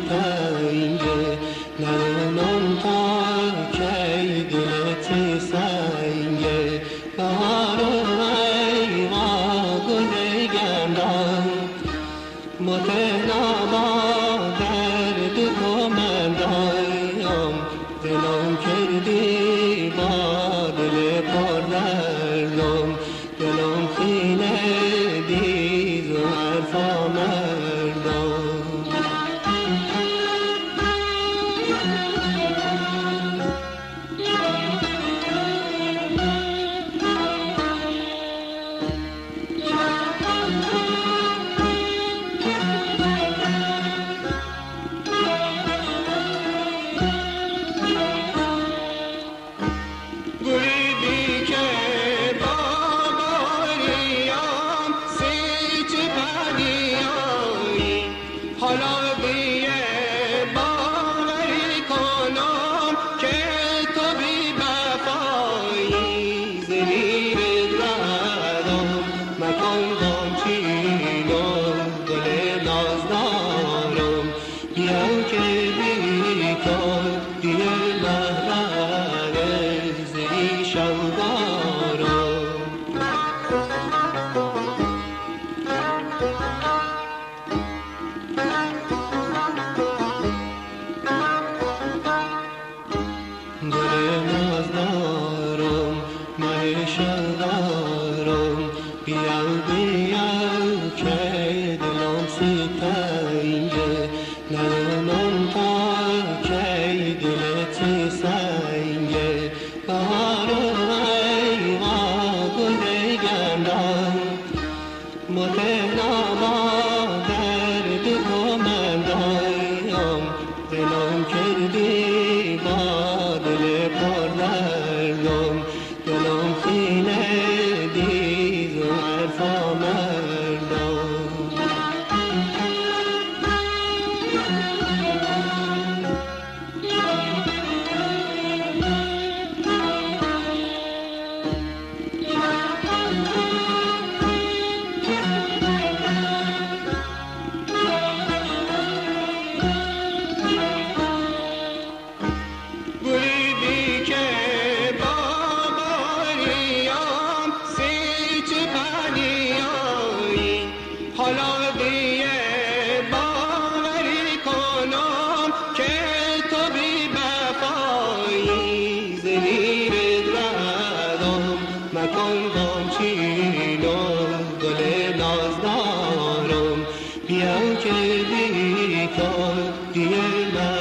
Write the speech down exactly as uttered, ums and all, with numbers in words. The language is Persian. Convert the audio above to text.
تنگه ندونم تا کی دلت سنگه بهارم ای ما گل گندم متنابا درد تو من دایم دلم کردی با دل پر دردم دلم خینه دیز و حرفا مردم حالا دیگه باوری کنم که تو بی وفایی زمیر دردم مکن غمچینم دل نازدارم بیا که بی تو دیگه محرم زی شودارم گل نازدارم مهشان دارم بیا بیا که دلم سی تنگه ندونم تا کی دلت سنگه بهارم ای ما گل گندم متنابا درد تو من دایم دلم کردی با دل پر دردم دلم خینه دیز و حرفا مردم حالا دیگه باوری کنم که تو بی وفایی زمیر دردم مکن غمچینم گل نازدارم بیا که بی تو دیگه